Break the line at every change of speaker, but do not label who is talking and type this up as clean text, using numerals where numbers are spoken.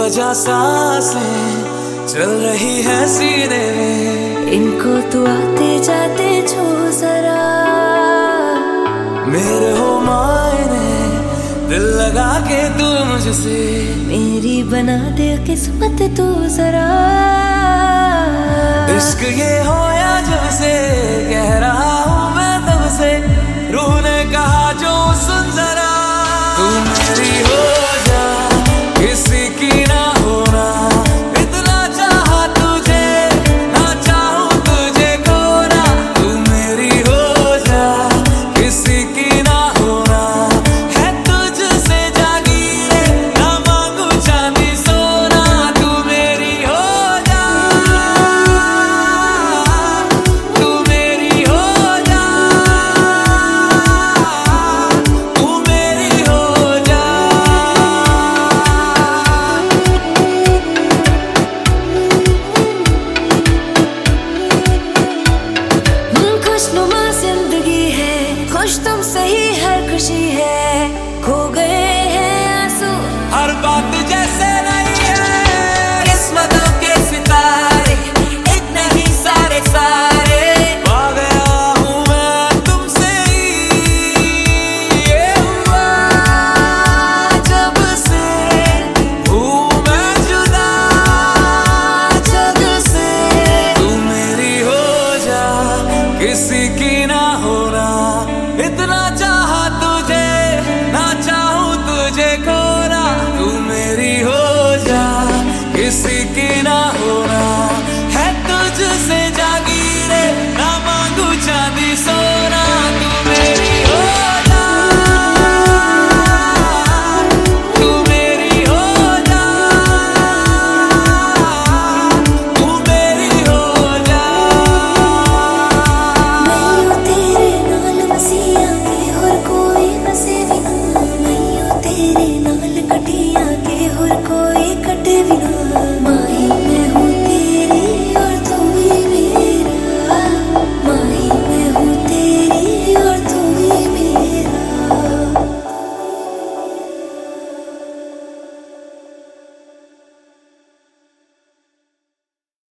बेवजह सांसें चल रही है सीने में,
इनको तू आते जाते छू जरा।
मेरे हो मायने दिल लगा के तू मुझसे,
मेरी बना दे किस्मत तू जरा।
इश्क ये होया जब से गहरा